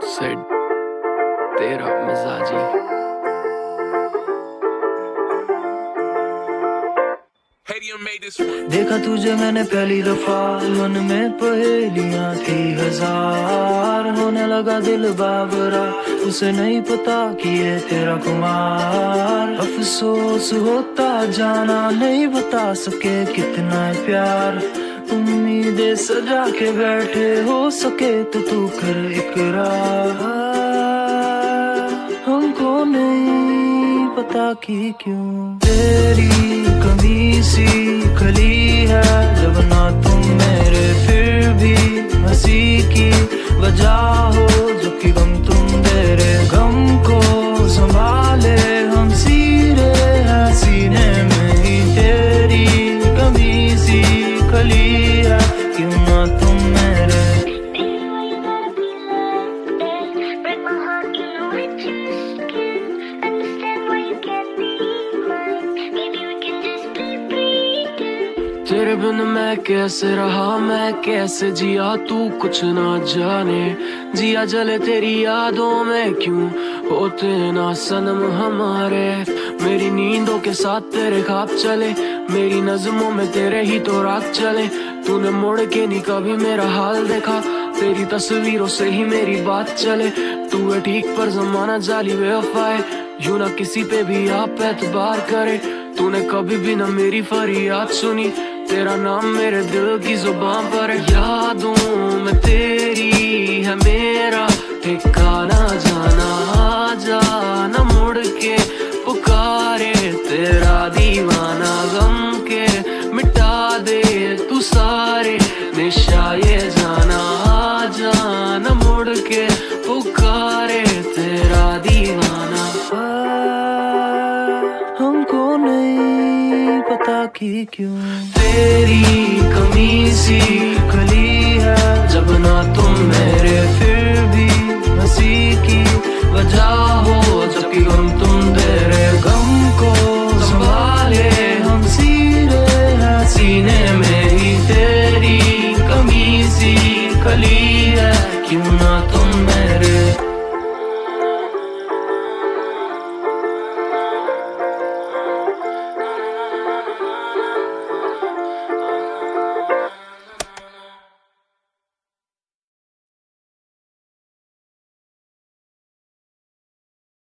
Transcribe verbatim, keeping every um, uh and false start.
Said तेरा मिजाजी। देखा तुझे मैंने पहली दफा, मन में पहेलियां थी हजार। होने लगा दिल बाबरा, उसे नहीं पता कि ये तेरा कुमार। अफसोस होता जाना, नहीं बता सके कितना है प्यार। उम्मीदें सजा के बैठे, हो सके तो तू कर इकरार। हमको नहीं पता कि क्यों तेरी कमी सी खली है। जब ना तुम मेरे फिर भी हंसी की वजह हो, जो कि गम तुम दे रहे। गम को संभाले हम सीरे हैं सीने में ही। तेरी कमी सी खली है, क्यों ना तुम मेरे। तेरे बिन मैं कैसे रहा, मैं कैसे जिया, तू कुछ ना जाने। जिया जले तेरी यादों में, क्यों होते ना सनम हमारे। मेरी नींदों के साथ तेरे ख्वाब चले, मेरी नज़मों में तेरे ही तो राग चले। तूने मुड़ के नहीं कभी मेरा हाल देखा, तेरी तस्वीरों से ही मेरी बात चले। तू है ठीक पर जमाना जाली बेवफा है, यूं ना किसी पे भी आप एतबार करे। तूने कभी भी ना मेरी फरियाद सुनी, तेरा नाम मेरे दिल की जुबान पर है। यादों में तेरी है मेरा ठिकाना, जाना आ जाना मुड़ के पुकारे तेरा दीवाना। गम के मिटा दे तू सारे निशा, ये जाना आ जाना मुड़ के पुकारे तेरा दीवाना। हमको नहीं पता कि क्यों तेरी कमी सी खली है। जब ना तुम मेरे फिर भी हंसी की वजह हो, जबकि गम तुम दे रहे। गम को संभाले हम सीरे हैं सीने में ही। तेरी कमी सी खली है, क्यों ना तुम